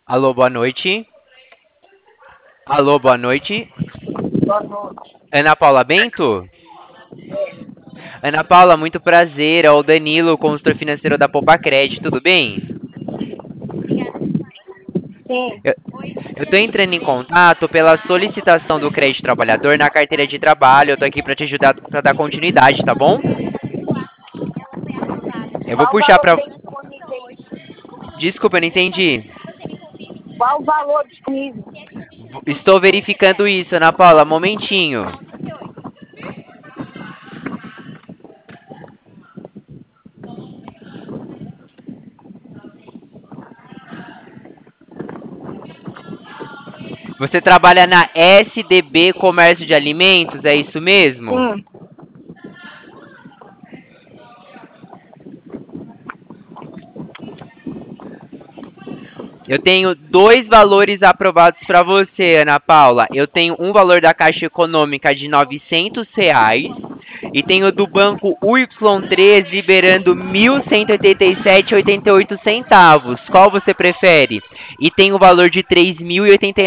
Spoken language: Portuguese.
Alô, boa noite. Alô, boa noite. Boa noite. Ana Paula Bento? Ana Paula, muito prazer. É o Danilo, consultor financeiro da Poupa Crédito, tudo bem? Sim. Eu, eu tô entrando em contato pela solicitação do crédito trabalhador na carteira de trabalho. Eu tô aqui para te ajudar para dar continuidade, tá bom? Eu vou Qual puxar valor pra. tem disponível? Desculpa, eu não entendi. Qual o valor disponível? Estou verificando isso, Ana Paula. Momentinho. Você trabalha na SDB Comércio de Alimentos, é isso mesmo? Sim. Eu tenho dois valores aprovados para você, Ana Paula. Eu tenho um valor da Caixa Econômica de R$ 900 e tenho do banco Y3 liberando 1.187,88 centavos. Qual você prefere? E tem o valor de 3.089.